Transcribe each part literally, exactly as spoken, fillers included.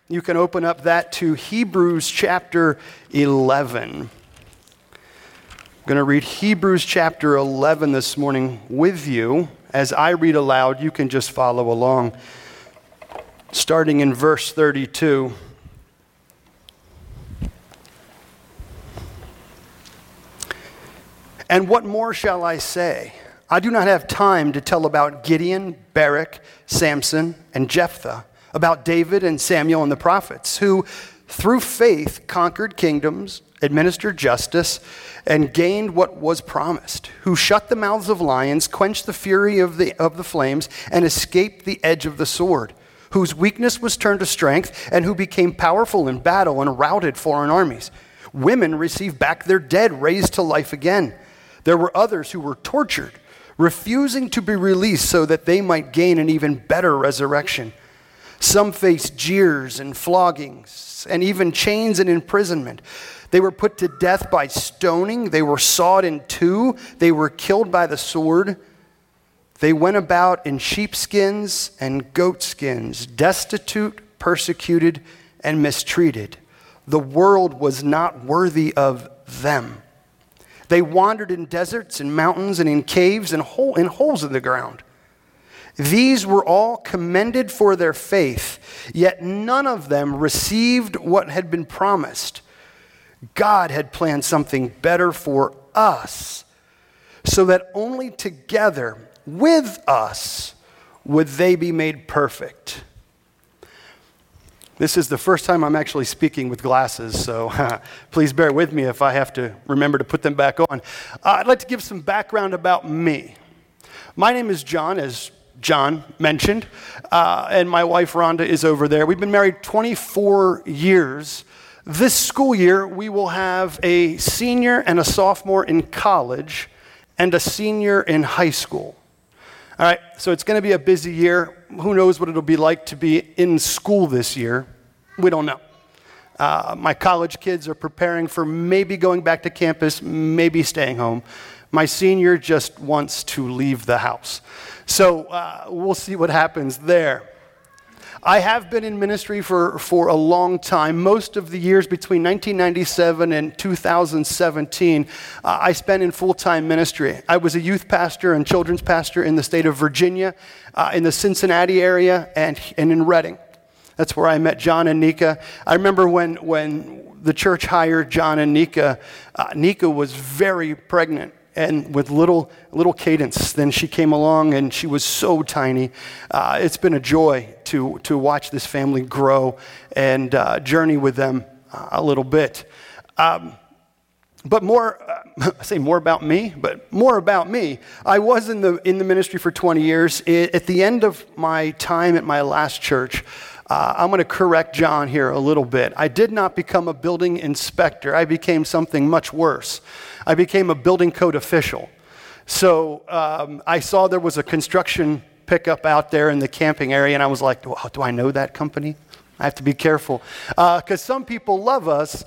you can open up that to Hebrews chapter eleven. I'm going to read Hebrews chapter eleven this morning with you. As I read aloud, you can just follow along. Starting in verse thirty-two. And what more shall I say? I do not have time to tell about Gideon, Barak, Samson, and Jephthah, about David and Samuel and the prophets, who through faith conquered kingdoms, administered justice, and gained what was promised, who shut the mouths of lions, quenched the fury of the, of the flames, and escaped the edge of the sword, whose weakness was turned to strength, and who became powerful in battle and routed foreign armies. Women received back their dead, raised to life again. There were others who were tortured, refusing to be released so that they might gain an even better resurrection. Some faced jeers and floggings, and even chains and imprisonment. They were put to death by stoning. They were sawed in two. They were killed by the sword. They went about in sheepskins and goatskins, destitute, persecuted, and mistreated. The world was not worthy of them. They wandered in deserts and mountains and in caves and hole, in holes in the ground. These were all commended for their faith, yet none of them received what had been promised. God had planned something better for us, so that only together with us would they be made perfect. This is the first time I'm actually speaking with glasses, so please bear with me if I have to remember to put them back on. Uh, I'd like to give some background about me. My name is John, as John mentioned, uh, and my wife Rhonda is over there. We've been married twenty-four years. This school year, we will have a senior and a sophomore in college and a senior in high school. All right, so it's going to be a busy year. Who knows what it'll be like to be in school this year? We don't know. Uh, my college kids are preparing for maybe going back to campus, maybe staying home. My senior just wants to leave the house. So uh, we'll see what happens there. I have been in ministry for, for a long time. Most of the years between nineteen ninety-seven and two thousand seventeen, uh, I spent in full-time ministry. I was a youth pastor and children's pastor in the state of Virginia, uh, in the Cincinnati area, and, and in Reading. That's where I met John and Nika. I remember when, when the church hired John and Nika, uh, Nika was very pregnant and with little little cadence. Then she came along, and she was so tiny. Uh, it's been a joy to to watch this family grow and uh, journey with them uh, a little bit. Um, but more, uh, I say more about me, but more about me. I was in the in the ministry for twenty years. It, at the end of my time at my last church, Uh, I'm going to correct John here a little bit. I did not become a building inspector. I became something much worse. I became a building code official. So um, I saw there was a construction pickup out there in the camping area, and I was like, well, do I know that company? I have to be careful. Because uh, some people love us.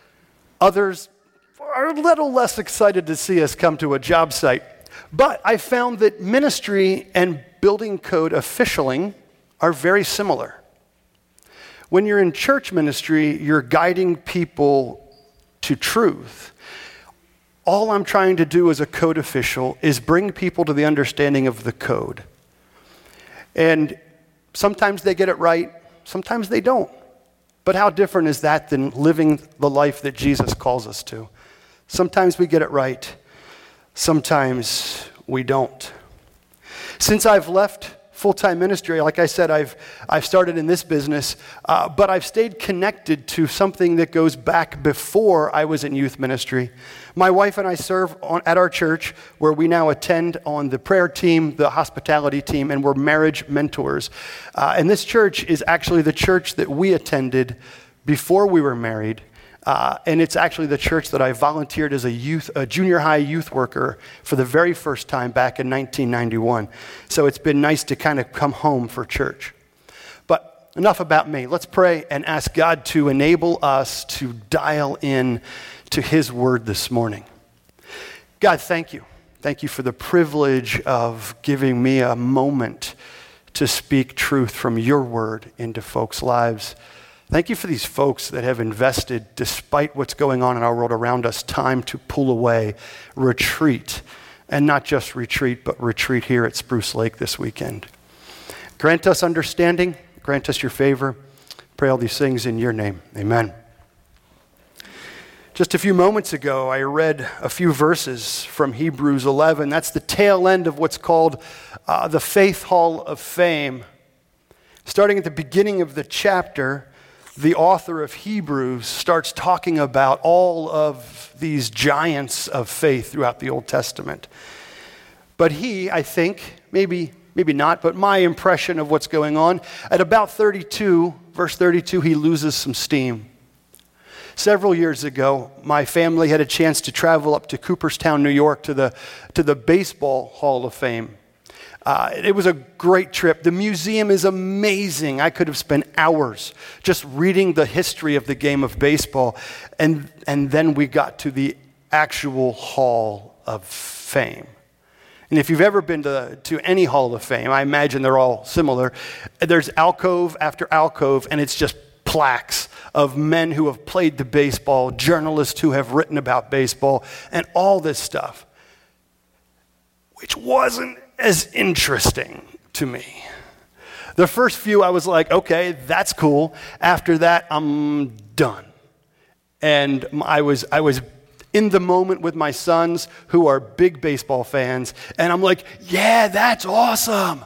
Others are a little less excited to see us come to a job site. But I found that ministry and building code officialing are very similar. When you're in church ministry, you're guiding people to truth. All I'm trying to do as a code official is bring people to the understanding of the code. And sometimes they get it right, sometimes they don't. But how different is that than living the life that Jesus calls us to? Sometimes we get it right, sometimes we don't. Since I've left full-time ministry, like I said, I've I've started in this business, uh, but I've stayed connected to something that goes back before I was in youth ministry. My wife and I serve on, at our church, where we now attend on the prayer team, the hospitality team, and we're marriage mentors. Uh, and this church is actually the church that we attended before we were married. Uh, and it's actually the church that I volunteered as a youth, a junior high youth worker for the very first time back in nineteen ninety-one. So it's been nice to kind of come home for church. But enough about me. Let's pray and ask God to enable us to dial in to His word this morning. God, thank you. Thank you for the privilege of giving me a moment to speak truth from your word into folks' lives. Thank you for these folks that have invested, despite what's going on in our world around us, time to pull away, retreat, and not just retreat, but retreat here at Spruce Lake this weekend. Grant us understanding, grant us your favor. Pray all these things in your name. Amen. Just a few moments ago, I read a few verses from Hebrews eleven. That's the tail end of what's called uh, the Faith Hall of Fame. Starting at the beginning of the chapter, the author of Hebrews starts talking about all of these giants of faith throughout the Old Testament. But he, I think, maybe, maybe not, but my impression of what's going on, at about thirty-two, verse thirty-two, he loses some steam. Several years ago, my family had a chance to travel up to Cooperstown, New York, to the, to the Baseball Hall of Fame. Uh, it was a great trip. The museum is amazing. I could have spent hours just reading the history of the game of baseball. And, and then we got to the actual Hall of Fame. And if you've ever been to, to any Hall of Fame, I imagine they're all similar. There's alcove after alcove, and it's just plaques of men who have played the baseball, journalists who have written about baseball, and all this stuff, which wasn't as interesting to me. The first few, I was like, okay, that's cool. After that, I'm done. And I was, I was in the moment with my sons, who are big baseball fans, and I'm like, yeah, that's awesome.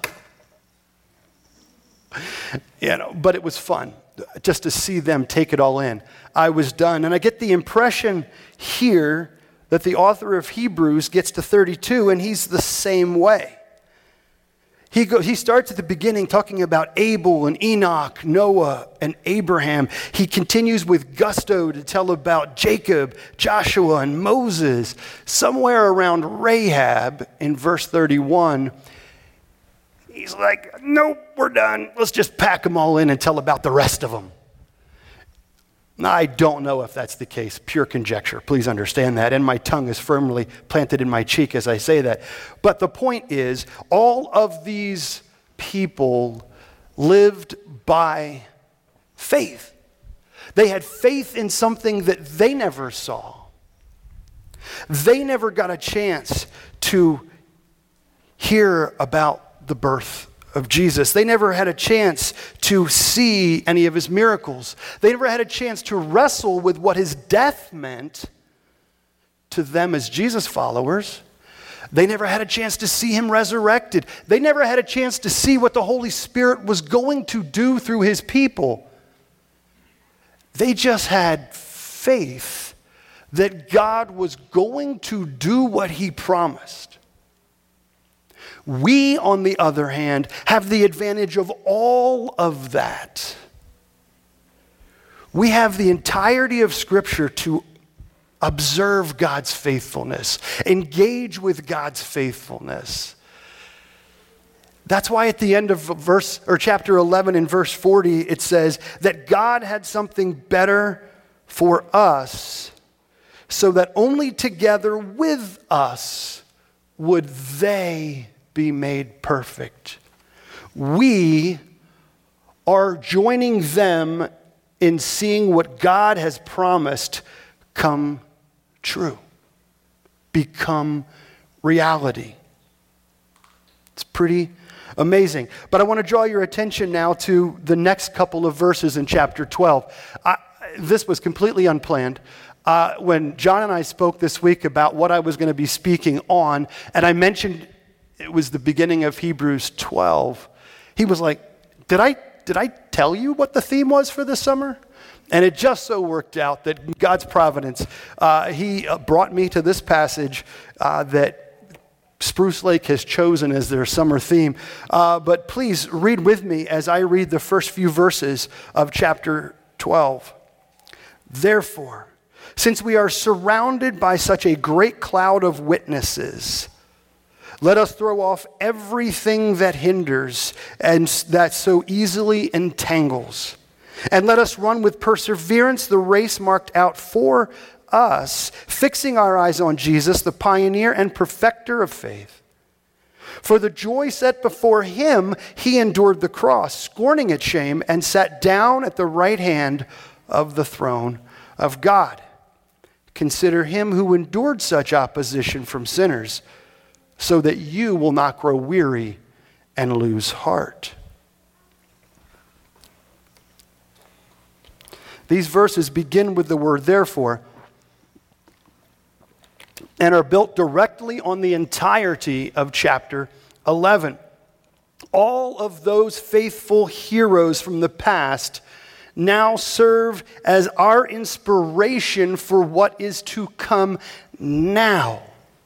You know, but it was fun just to see them take it all in. I was done. And I get the impression here that the author of Hebrews gets to thirty-two, and he's the same way. He, go, he starts at the beginning talking about Abel and Enoch, Noah and Abraham. He continues with gusto to tell about Jacob, Joshua, and Moses. Somewhere around Rahab in verse thirty-one, he's like, nope, we're done. Let's just pack them all in and tell about the rest of them. Now, I don't know if that's the case. Pure conjecture. Please understand that. And my tongue is firmly planted in my cheek as I say that. But the point is, all of these people lived by faith. They had faith in something that they never saw. They never got a chance to hear about the birth of Jesus. They never had a chance to see any of his miracles. They never had a chance to wrestle with what his death meant to them as Jesus followers. They never had a chance to see him resurrected. They never had a chance to see what the Holy Spirit was going to do through his people. They just had faith that God was going to do what he promised. We, on the other hand, have the advantage of all of that. We have the entirety of Scripture to observe God's faithfulness, engage with God's faithfulness. That's why at the end of verse or chapter eleven in verse forty, it says that God had something better for us, so that only together with us would they be made perfect. We are joining them in seeing what God has promised come true, become reality. It's pretty amazing. But I want to draw your attention now to the next couple of verses in chapter twelve. I, this was completely unplanned. Uh, when John and I spoke this week about what I was going to be speaking on, and I mentioned it was the beginning of Hebrews twelve, he was like, did I, did I tell you what the theme was for this summer? And it just so worked out that God's providence, uh, he uh, brought me to this passage uh, that Spruce Lake has chosen as their summer theme. Uh, but please read with me as I read the first few verses of chapter twelve. Therefore, since we are surrounded by such a great cloud of witnesses, let us throw off everything that hinders and that so easily entangles. And let us run with perseverance the race marked out for us, fixing our eyes on Jesus, the pioneer and perfecter of faith, For the joy set before him, he endured the cross, scorning its shame, and sat down at the right hand of the throne of God. Consider him who endured such opposition from sinners, so that you will not grow weary and lose heart. These verses begin with the word therefore, and are built directly on the entirety of chapter eleven. All of those faithful heroes from the past now serve as our inspiration for what is to come now.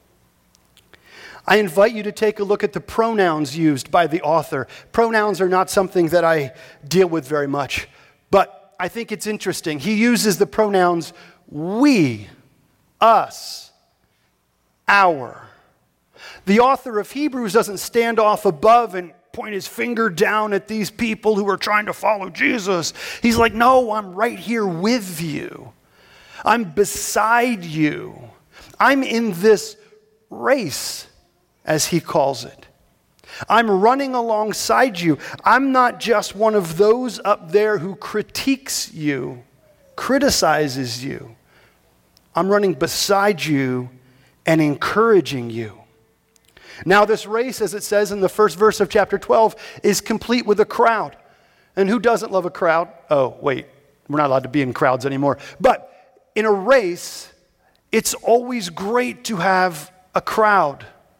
I invite you to take a look at the pronouns used by the author. Pronouns are not something that I deal with very much, but I think it's interesting. He uses the pronouns we, us, our. The author of Hebrews doesn't stand off above and point his finger down at these people who are trying to follow Jesus. He's like, no, I'm right here with you. I'm beside you. I'm in this race, as he calls it. I'm running alongside you. I'm not just one of those up there who critiques you, criticizes you. I'm running beside you and encouraging you. Now this race, as it says in the first verse of chapter twelve, is complete with a crowd. And who doesn't love a crowd? Oh, wait, we're not allowed to be in crowds anymore. But in a race, it's always great to have a crowd.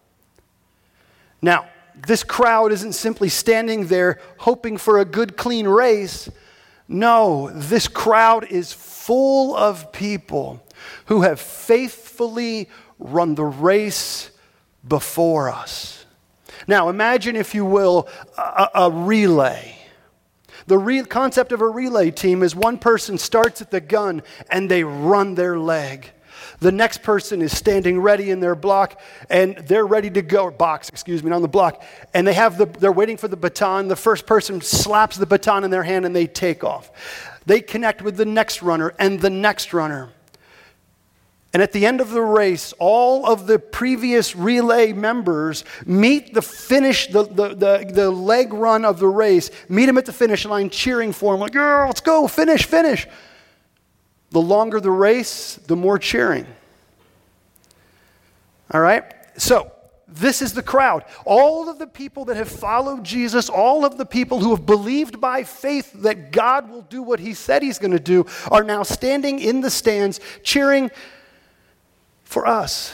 Now, this crowd isn't simply standing there hoping for a good, clean race. No, this crowd is full of people who have faithfully run the race before us. Now, imagine, if you will, a, a relay. The re- concept of a relay team is one person starts at the gun and they run their leg. The next person is standing ready in their block and they're ready to go, box, excuse me, on the block. And they have the, they're waiting for the baton. The first person slaps the baton in their hand and they take off. They connect with the next runner and the next runner. And at the end of the race, all of the previous relay members meet the finish, the, the, the, the leg run of the race, meet him at the finish line, cheering for him, like, yeah, let's go, finish, finish. The longer the race, the more cheering. All right? So, this is the crowd. All of the people that have followed Jesus, all of the people who have believed by faith that God will do what he said he's going to do, are now standing in the stands, cheering for us.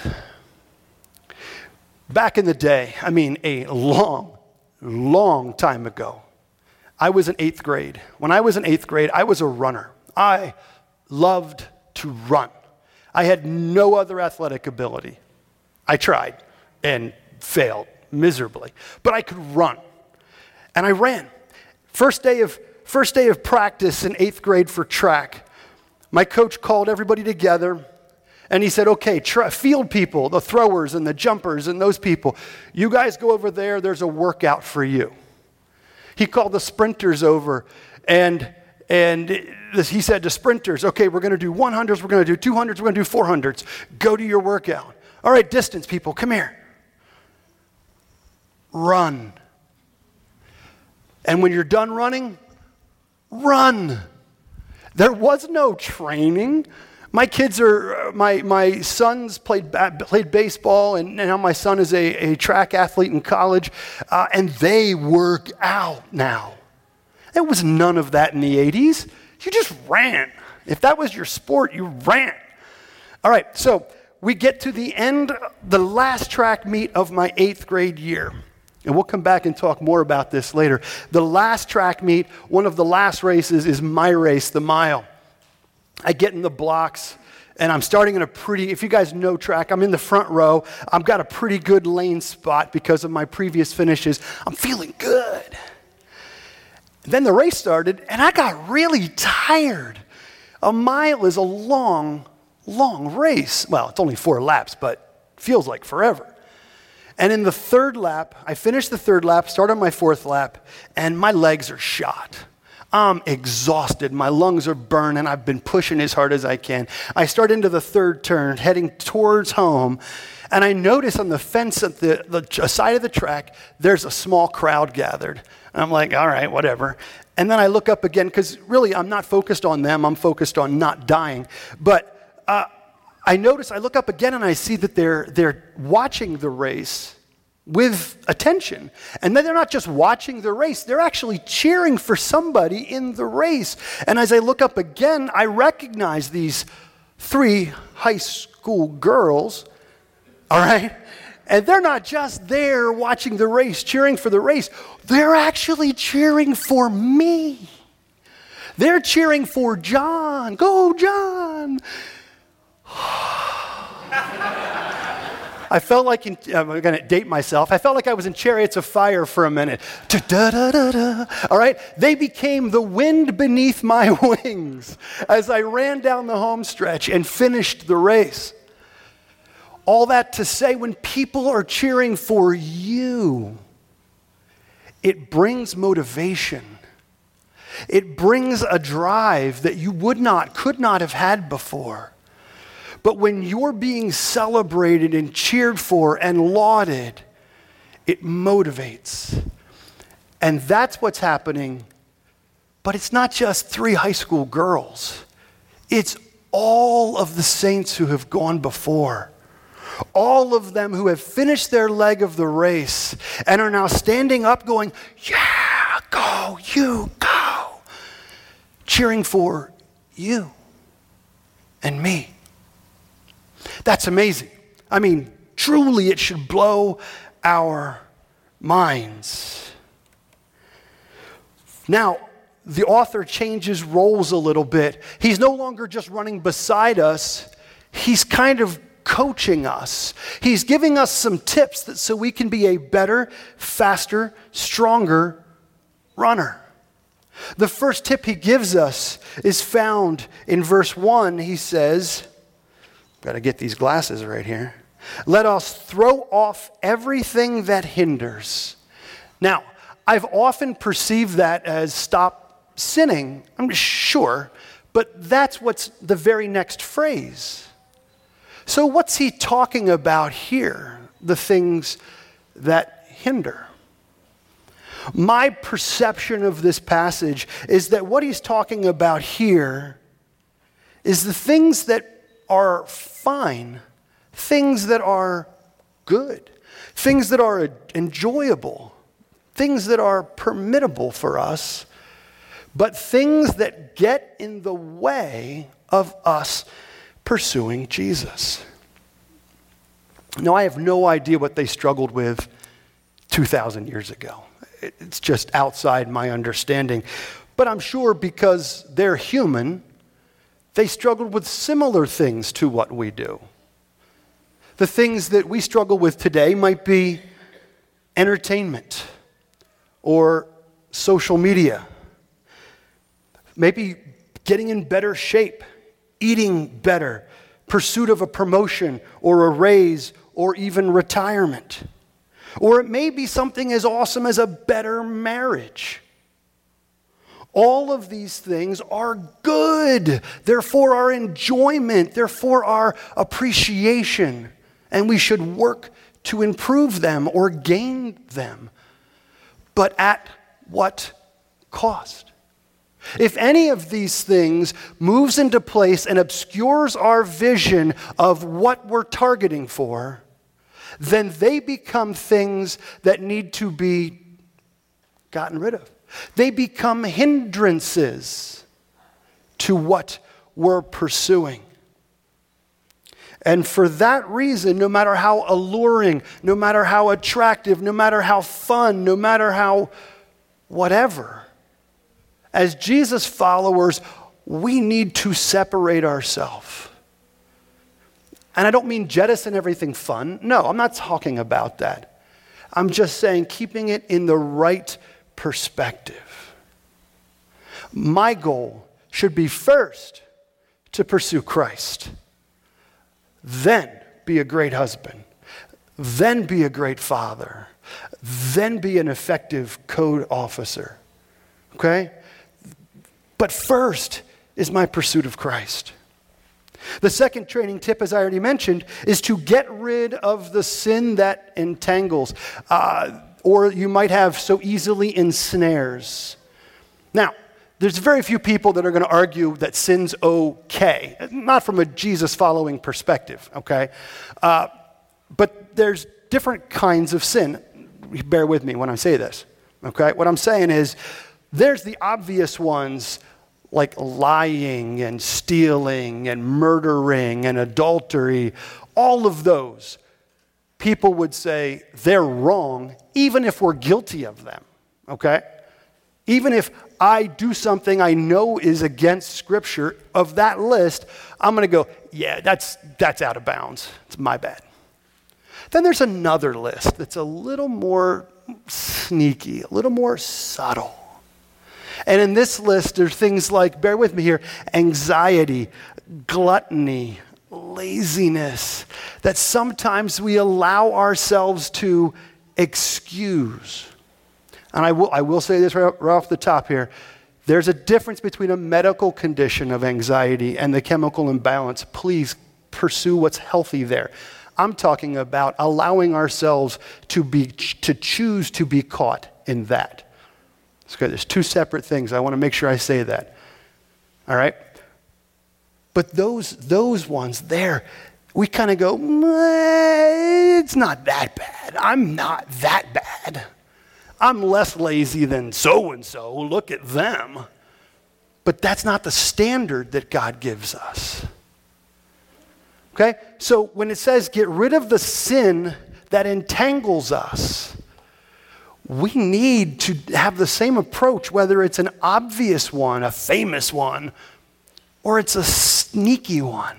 Back in the day, I mean a long, long time ago, I was in eighth grade. When I was in eighth grade, I was a runner. I loved to run. I had no other athletic ability. I tried and failed miserably, but I could run. And I ran. First day of, first day of practice in eighth grade for track, my coach called everybody together. And he said, okay, tra- field people, the throwers and the jumpers and those people, you guys go over there, there's a workout for you. He called the sprinters over, and and he said to sprinters, okay, we're going to do one hundreds, we're going to do two hundreds, we're going to do four hundreds. Go to your workout. All right, distance people, come here. Run. And when you're done running, run. There was no training. My kids are, my my sons played played baseball, and now my son is a, a track athlete in college, uh, and they work out now. There was none of that in the eighties. You just ran. If that was your sport, you ran. All right, so we get to the end, the last track meet of my eighth grade year. And we'll come back and talk more about this later. The last track meet, one of the last races, is my race, the mile. I get in the blocks, and I'm starting in a pretty, if you guys know track, I'm in the front row. I've got a pretty good lane spot because of my previous finishes. I'm feeling good. Then the race started, and I got really tired. A mile is a long, long race. Well, it's only four laps, but feels like forever. And in the third lap, I finished the third lap, started my fourth lap, and my legs are shot. I'm exhausted. My lungs are burning. I've been pushing as hard as I can. I start into the third turn, heading towards home, and I notice on the fence at the, the side of the track, there's a small crowd gathered. And I'm like, all right, whatever. And then I look up again, because really I'm not focused on them. I'm focused on not dying. But uh, I notice, I look up again, and I see that they're they're watching the race with attention. And then they're not just watching the race, they're actually cheering for somebody in the race. And as I look up again, I recognize these three high school girls, all right? And they're not just there watching the race, cheering for the race, they're actually cheering for me. They're cheering for John. Go, John. I felt like, in, I'm going to date myself, I felt like I was in Chariots of Fire for a minute. Da-da-da-da-da. All right? They became the wind beneath my wings as I ran down the home stretch and finished the race. All that to say, when people are cheering for you, it brings motivation. It brings a drive that you would not, could not have had before. But when you're being celebrated and cheered for and lauded, it motivates. And that's what's happening. But it's not just three high school girls. It's all of the saints who have gone before. All of them who have finished their leg of the race and are now standing up going, yeah, go, you, go. Cheering for you and me. That's amazing. I mean, truly it should blow our minds. Now, the author changes roles a little bit. He's no longer just running beside us. He's kind of coaching us. He's giving us some tips that so we can be a better, faster, stronger runner. The first tip he gives us is found in verse one. He says, got to get these glasses right here. Let us throw off everything that hinders. Now, I've often perceived that as stop sinning. I'm sure, but that's what's the very next phrase. So what's he talking about here? The things that hinder. My perception of this passage is that what he's talking about here is the things that are fine, things that are good, things that are enjoyable, things that are permittable for us, but things that get in the way of us pursuing Jesus. Now, I have no idea what they struggled with two thousand years ago. It's just outside my understanding. But I'm sure because they're human, they struggled with similar things to what we do. The things that we struggle with today might be entertainment or social media. Maybe getting in better shape, eating better, pursuit of a promotion or a raise or even retirement. Or it may be something as awesome as a better marriage. All of these things are good. They're for our enjoyment. They're for our appreciation. And we should work to improve them or gain them. But at what cost? If any of these things moves into place and obscures our vision of what we're targeting for, then they become things that need to be gotten rid of. They become hindrances to what we're pursuing. And for that reason, no matter how alluring, no matter how attractive, no matter how fun, no matter how whatever, as Jesus followers, we need to separate ourselves. And I don't mean jettison everything fun. No, I'm not talking about that. I'm just saying keeping it in the right perspective. My goal should be first to pursue Christ, then be a great husband, then be a great father, then be an effective code officer. Okay? But first is my pursuit of Christ. The second training tip, as I already mentioned, is to get rid of the sin that entangles, uh, or you might have so easily ensnares. Now, there's very few people that are going to argue that sin's okay, not from a Jesus-following perspective, okay? Uh, but there's different kinds of sin. Bear with me when I say this, okay? What I'm saying is there's the obvious ones like lying and stealing and murdering and adultery. All of those, people would say they're wrong even if we're guilty of them, okay? Even if I do something I know is against Scripture, of that list, I'm going to go, yeah, that's that's out of bounds. It's my bad. Then there's another list that's a little more sneaky, a little more subtle. And in this list, there's things like, bear with me here, anxiety, gluttony, laziness, that sometimes we allow ourselves to excuse. And I will, I will say this right, right off the top here. There's a difference between a medical condition of anxiety and the chemical imbalance. Please pursue what's healthy there. I'm talking about allowing ourselves to be to choose to be caught in that. Okay, there's two separate things. I want to make sure I say that. All right? But those those ones there, we kind of go, it's not that bad. I'm not that bad. I'm less lazy than so-and-so. Look at them. But that's not the standard that God gives us. Okay? So when it says get rid of the sin that entangles us, we need to have the same approach, whether it's an obvious one, a famous one, or it's a sneaky one.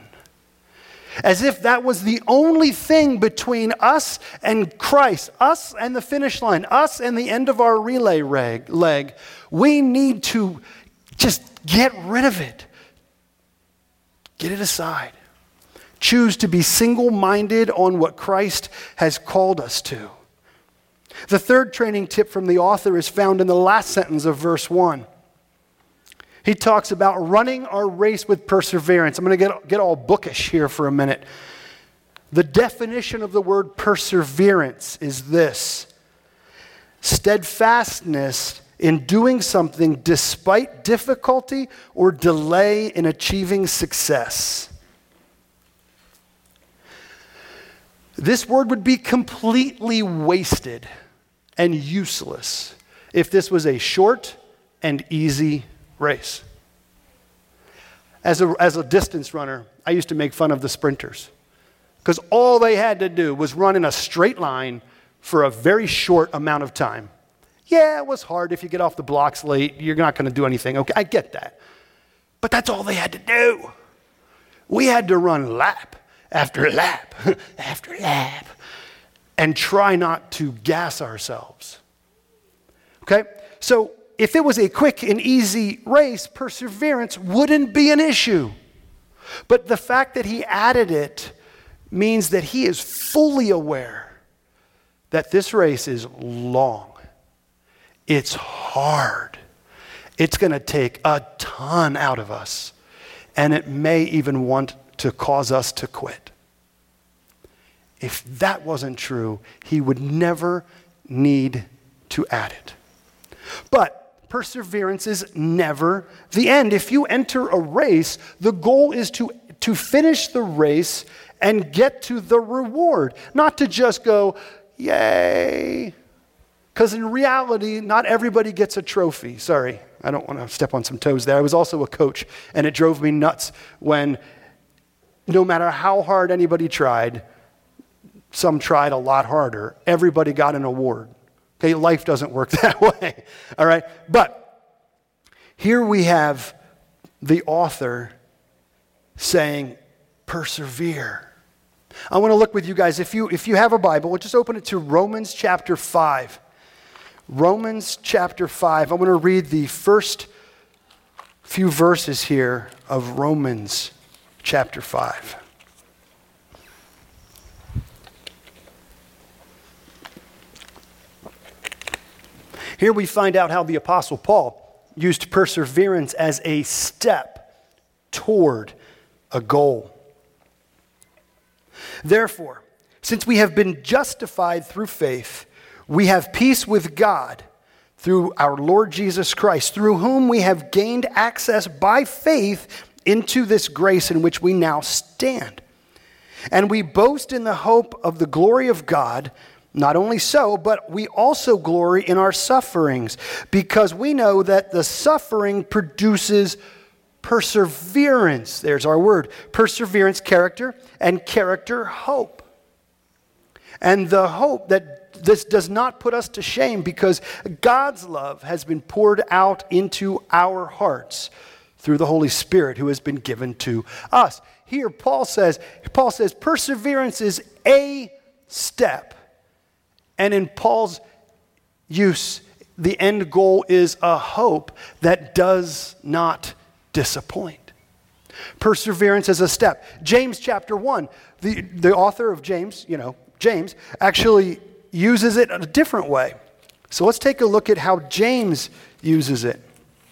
As if that was the only thing between us and Christ, us and the finish line, us and the end of our relay reg, leg. We need to just get rid of it. Get it aside. Choose to be single-minded on what Christ has called us to. The third training tip from the author is found in the last sentence of verse one. He talks about running our race with perseverance. I'm going to get, get all bookish here for a minute. The definition of the word perseverance is this: steadfastness in doing something despite difficulty or delay in achieving success. This word would be completely wasted and useless if this was a short and easy race. As a, as a distance runner, I used to make fun of the sprinters because all they had to do was run in a straight line for a very short amount of time. Yeah, it was hard. If you get off the blocks late, you're not going to do anything. Okay, I get that. But that's all they had to do. We had to run lap after lap after lap and try not to gas ourselves. Okay? So if it was a quick and easy race, perseverance wouldn't be an issue. But the fact that he added it means that he is fully aware that this race is long. It's hard. It's going to take a ton out of us. And it may even want to cause us to quit. If that wasn't true, he would never need to add it. But perseverance is never the end. If you enter a race, the goal is to, to finish the race and get to the reward, not to just go, yay. Because in reality, not everybody gets a trophy. Sorry, I don't want to step on some toes there. I was also a coach, and it drove me nuts when no matter how hard anybody tried, some tried a lot harder, everybody got an award. Okay, life doesn't work that way, all right? But here we have the author saying, persevere. I want to look with you guys. If you, if you have a Bible, we'll just open it to Romans chapter five. Romans chapter five. I'm going to read the first few verses here of Romans chapter five. Here we find out how the Apostle Paul used perseverance as a step toward a goal. Therefore, since we have been justified through faith, we have peace with God through our Lord Jesus Christ, through whom we have gained access by faith into this grace in which we now stand. And we boast in the hope of the glory of God. Not only so, but we also glory in our sufferings, because we know that the suffering produces perseverance. There's our word. Perseverance, character, and character, hope. And the hope that this does not put us to shame, because God's love has been poured out into our hearts through the Holy Spirit who has been given to us. Here Paul says, Paul says perseverance is a step. And in Paul's use, the end goal is a hope that does not disappoint. Perseverance is a step. James chapter one, the, the author of James, you know, James, actually uses it in a different way. So let's take a look at how James uses it.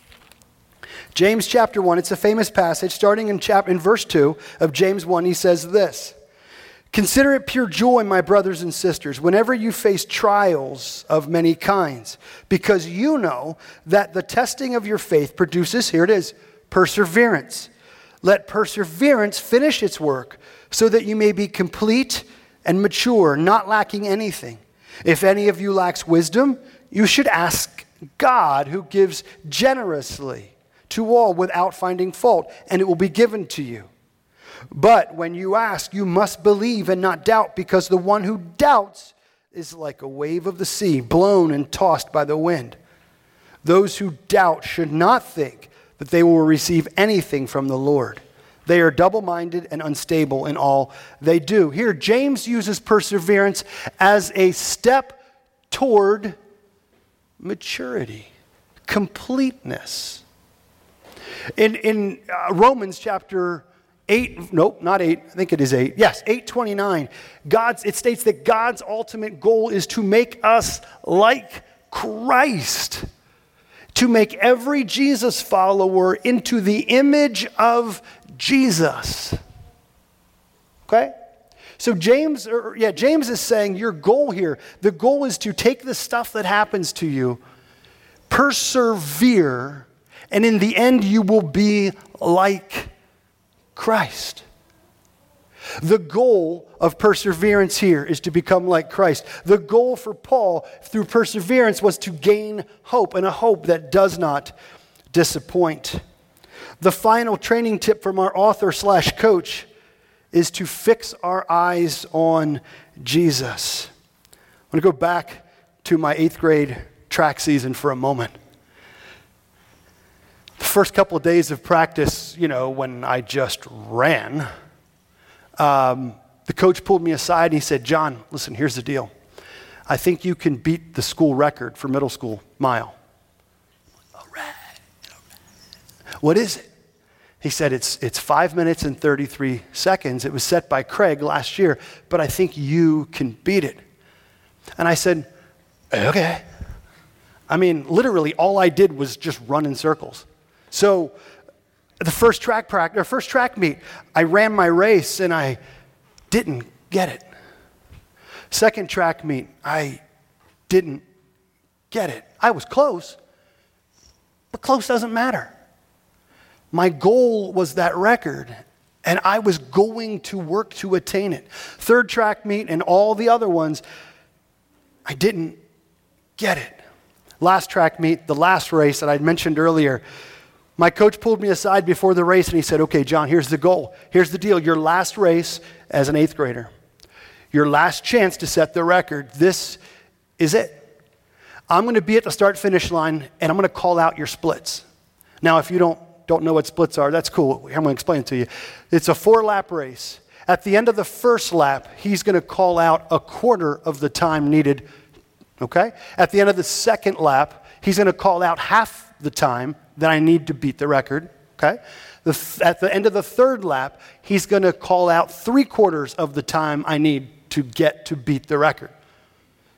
James chapter one, it's a famous passage. Starting in, chap- in verse two of James one, he says this: "Consider it pure joy, my brothers and sisters, whenever you face trials of many kinds, because you know that the testing of your faith produces," here it is, "perseverance. Let perseverance finish its work, so that you may be complete and mature, not lacking anything. If any of you lacks wisdom, you should ask God, who gives generously to all without finding fault, and it will be given to you. But when you ask, you must believe and not doubt, because the one who doubts is like a wave of the sea, blown and tossed by the wind. Those who doubt should not think that they will receive anything from the Lord. They are double-minded and unstable in all they do." Here, James uses perseverance as a step toward maturity, completeness. In, in uh, Romans chapter eight, nope, not eight, I think it is eight. Yes, eight twenty-nine. God's, it states that God's ultimate goal is to make us like Christ, to make every Jesus follower into the image of Jesus. Okay? So James, or, yeah, James is saying your goal here, the goal is to take the stuff that happens to you, persevere, and in the end you will be like Christ. The goal of perseverance here is to become like Christ. The goal for Paul through perseverance was to gain hope, and a hope that does not disappoint. The final training tip from our author slash coach is to fix our eyes on Jesus. I'm going to go back to my eighth grade track season for a moment. The first couple of days of practice, you know, when I just ran, um, the coach pulled me aside and he said, "John, listen, here's the deal. I think you can beat the school record for middle school mile." All right, all right. "What is it?" He said, it's it's five minutes and thirty-three seconds. It was set by Craig last year, but I think you can beat it. And I said, okay. I mean, literally all I did was just run in circles. So the first track practice, or first track meet, I ran my race and I didn't get it. Second track meet, I didn't get it. I was close, but close doesn't matter. My goal was that record, and I was going to work to attain it. Third track meet and all the other ones, I didn't get it. Last track meet, the last race that I mentioned earlier, my coach pulled me aside before the race and he said, "Okay, John, here's the goal. Here's the deal. Your last race as an eighth grader. Your last chance to set the record. This is it. I'm going to be at the start-finish line, and I'm going to call out your splits." Now, if you don't don't know what splits are, that's cool. I'm going to explain it to you. It's a four-lap race. At the end of the first lap, he's going to call out a quarter of the time needed, okay? At the end of the second lap, he's going to call out half the time that I need to beat the record, okay? The th- at the end of the third lap, he's going to call out three quarters of the time I need to get to beat the record.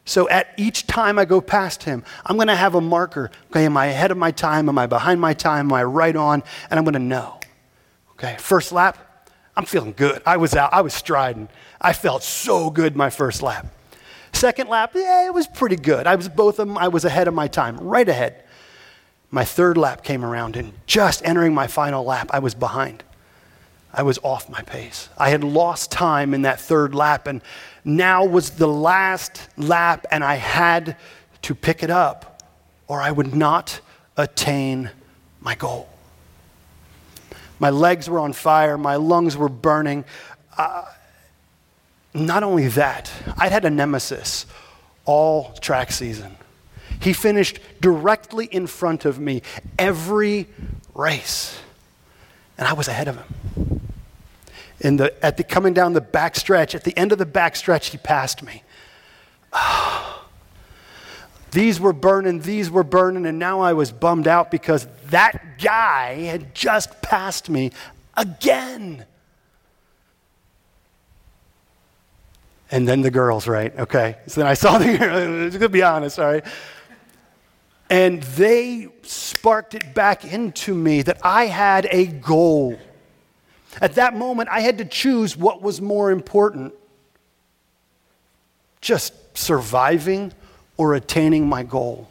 So at each time I go past him, I'm going to have a marker. Okay, am I ahead of my time? Am I behind my time? Am I right on? And I'm going to know. Okay, first lap, I'm feeling good. I was out. I was striding. I felt so good my first lap. Second lap, yeah, it was pretty good. I was both of them. I was ahead of my time, right ahead. My third lap came around, and just entering my final lap, I was behind. I was off my pace. I had lost time in that third lap, and now was the last lap, and I had to pick it up, or I would not attain my goal. My legs were on fire. My lungs were burning. Uh, not only that, I'd had a nemesis all track season. He finished directly in front of me every race, and I was ahead of him. In the, at the coming down the back stretch, at the end of the back stretch, he passed me. Oh, these were burning, these were burning, and now I was bummed out because that guy had just passed me again. And then the girls, right? Okay. So then I saw the girls, to be honest, all right? And they sparked it back into me that I had a goal. At that moment, I had to choose what was more important. Just surviving or attaining my goal.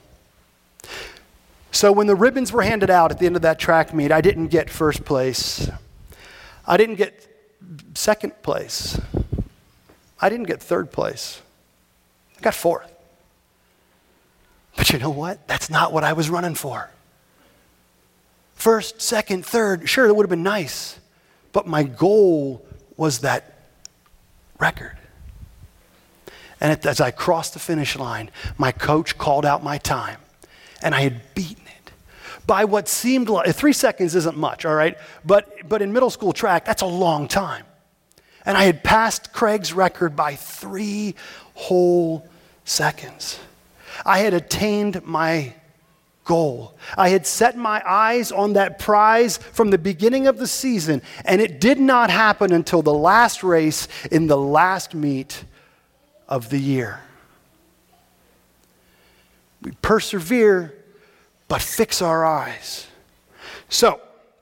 So when the ribbons were handed out at the end of that track meet, I didn't get first place. I didn't get second place. I didn't get third place. I got fourth. But you know what? That's not what I was running for. First, second, third, sure, that would have been nice. But my goal was that record. And as I crossed the finish line, my coach called out my time. And I had beaten it by what seemed like, three seconds isn't much, all right? But, but in middle school track, that's a long time. And I had passed Craig's record by three whole seconds. I had attained my goal. I had set my eyes on that prize from the beginning of the season, and it did not happen until the last race in the last meet of the year. We persevere, but fix our eyes. So,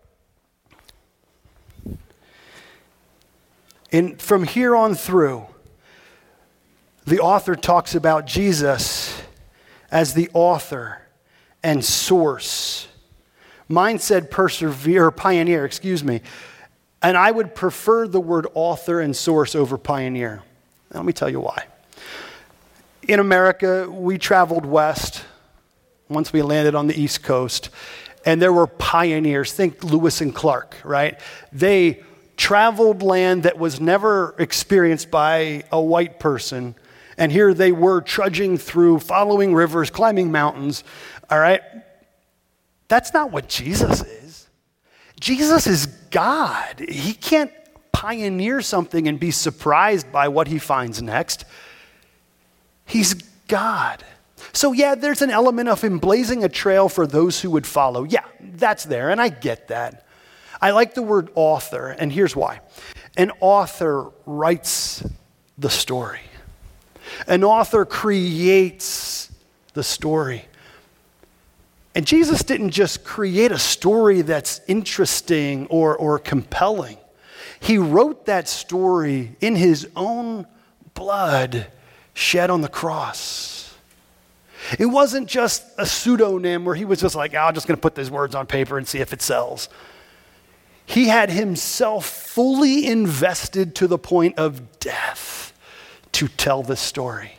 in, from here on through, the author talks about Jesus as the author and source. Mine said persevere, or pioneer, excuse me. And I would prefer the word author and source over pioneer. Let me tell you why. In America, we traveled west once we landed on the East Coast, and there were pioneers. Think Lewis and Clark, right? They traveled land that was never experienced by a white person, and here they were trudging through, following rivers, climbing mountains. All right? That's not what Jesus is. Jesus is God. He can't pioneer something and be surprised by what he finds next. He's God. So yeah, there's an element of him blazing a trail for those who would follow. Yeah, that's there, and I get that. I like the word author, and here's why. An author writes the story. An author creates the story. And Jesus didn't just create a story that's interesting or, or compelling. He wrote that story in his own blood shed on the cross. It wasn't just a pseudonym where he was just like, oh, I'm just going to put these words on paper and see if it sells. He had himself fully invested to the point of death to tell the story.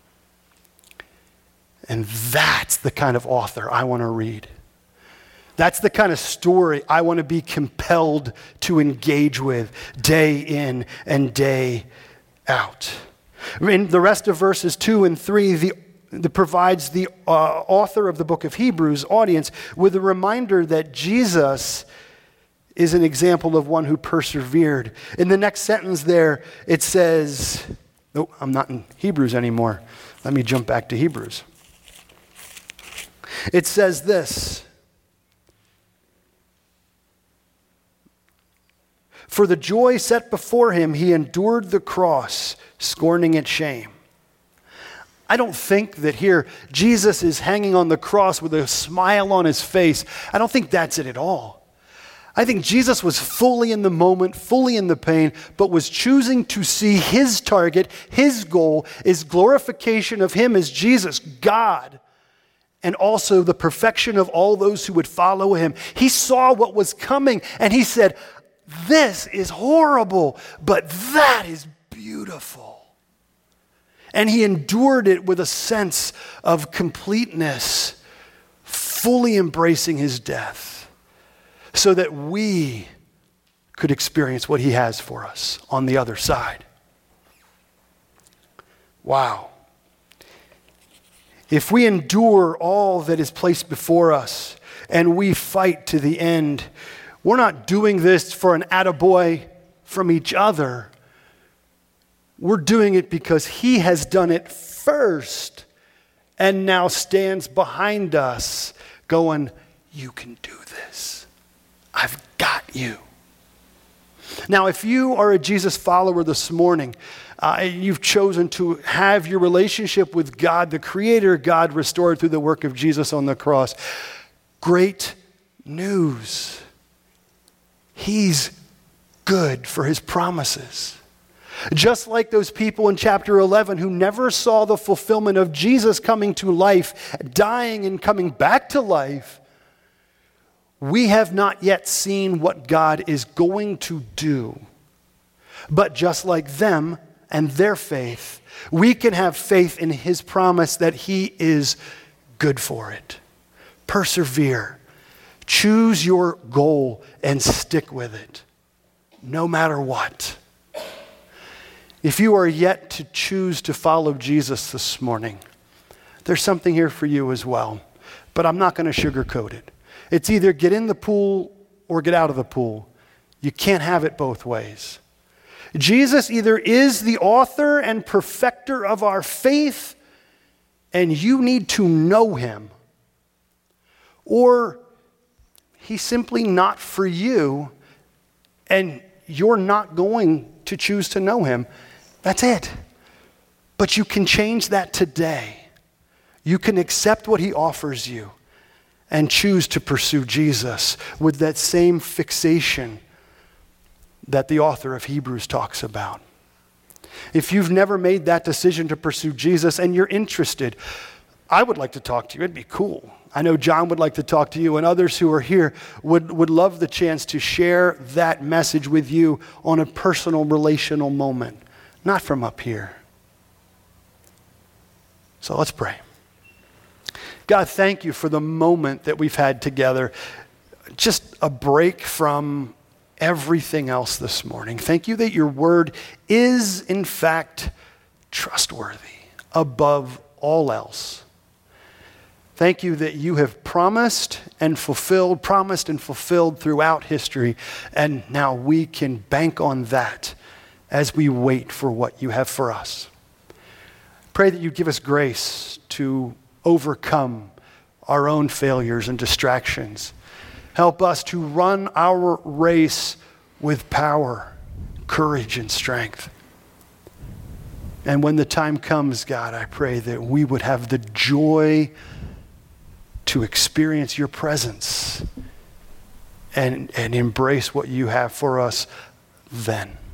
And that's the kind of author I want to read. That's the kind of story I want to be compelled to engage with day in and day out. In the rest of verses two and three, the, the provides the uh, author of the book of Hebrews audience with a reminder that Jesus is an example of one who persevered. In the next sentence there, it says, oh, I'm not in Hebrews anymore. Let me jump back to Hebrews. It says this, for the joy set before him, he endured the cross, scorning its shame. I don't think that here Jesus is hanging on the cross with a smile on his face. I don't think that's it at all. I think Jesus was fully in the moment, fully in the pain, but was choosing to see his target, his goal is glorification of him as Jesus, God, and also the perfection of all those who would follow him. He saw what was coming and he said, this is horrible, but that is beautiful. And he endured it with a sense of completeness, fully embracing his death, so that we could experience what he has for us on the other side. Wow. If we endure all that is placed before us and we fight to the end, we're not doing this for an attaboy from each other. We're doing it because he has done it first and now stands behind us going, you can do this. I've got you. Now, if you are a Jesus follower this morning, uh, you've chosen to have your relationship with God, the Creator God, restored through the work of Jesus on the cross. Great news. He's good for his promises. Just like those people in chapter eleven who never saw the fulfillment of Jesus coming to life, dying and coming back to life, we have not yet seen what God is going to do. But just like them and their faith, we can have faith in his promise that he is good for it. Persevere. Choose your goal and stick with it, no matter what. If you are yet to choose to follow Jesus this morning, there's something here for you as well. But I'm not going to sugarcoat it. It's either get in the pool or get out of the pool. You can't have it both ways. Jesus either is the author and perfecter of our faith, and you need to know him, or he's simply not for you, and you're not going to choose to know him. That's it. But you can change that today. You can accept what he offers you and choose to pursue Jesus with that same fixation that the author of Hebrews talks about. If you've never made that decision to pursue Jesus and you're interested, I would like to talk to you. It'd be cool. I know John would like to talk to you, and others who are here would, would love the chance to share that message with you on a personal, relational moment, not from up here. So let's pray. God, thank you for the moment that we've had together. Just a break from everything else this morning. Thank you that your word is, in fact, trustworthy above all else. Thank you that you have promised and fulfilled, promised and fulfilled throughout history, and now we can bank on that as we wait for what you have for us. Pray that you give us grace to overcome our own failures and distractions. Help us to run our race with power, courage, and strength. And when the time comes, God, I pray that we would have the joy to experience your presence and, and embrace what you have for us then.